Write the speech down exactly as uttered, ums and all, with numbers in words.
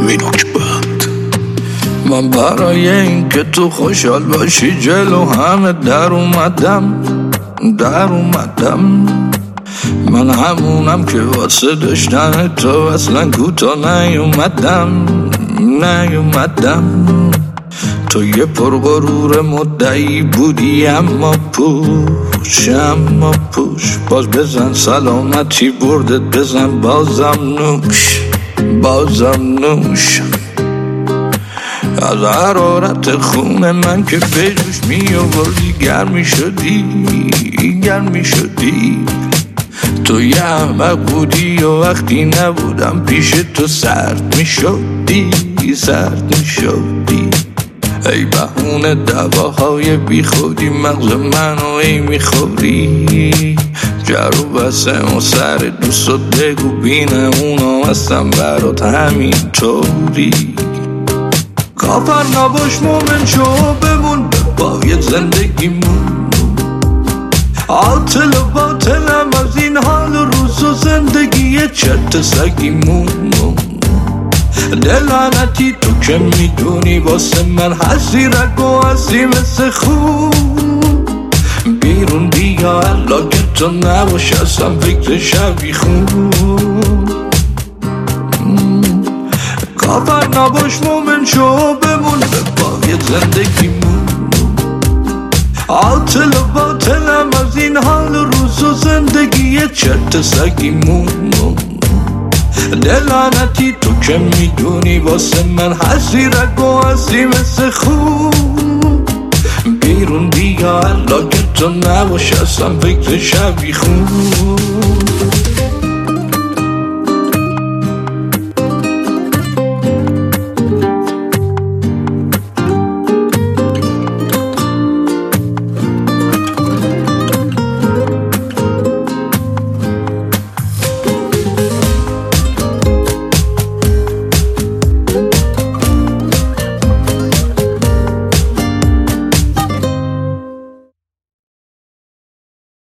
مینوک بند. من برای این که تو خوشحال باشی جلو همه در اومدم در اومدم من همونم که واسه داشتن تو اصلا کوتا نیومدم نیومدم تو یه پرغرور مدعی بودی اما پوش اما پوش باز بزن سلامتی بردت بزن بازم نوش بازم نوش از حرارت خون من که به جوش می آوردی گرمی شدی گرمی شدی تو یه احمق بودی و وقتی نبودم پیش تو سرد می شدی سرد می شدی ای بهونه دواهای بی خودی مغز منو ای می خوری جرو بسه و سر دوستت بگو بینه اونا هستم برات همین طوری کافر نباش مومن شو بمون به باید زندگیمون عاطل و باطلم از این حال و روز و زندگی چرت سگیمون دلانتی تو که میدونی واسه من هستی رگ و هستی مثل خون بیرون بیا الان که تو نباش اصلا فکر شبی خون کافر نباش مومن شو بمون به باید زندگیمون عاطل و باطلم از این حال و روز و زندگی چرت سگیمون دلانتی تو که میدونی واسه من هستی رگ و هستی مثل خون بیرون بیا الان که تو نباش اصلا فکر شبی خون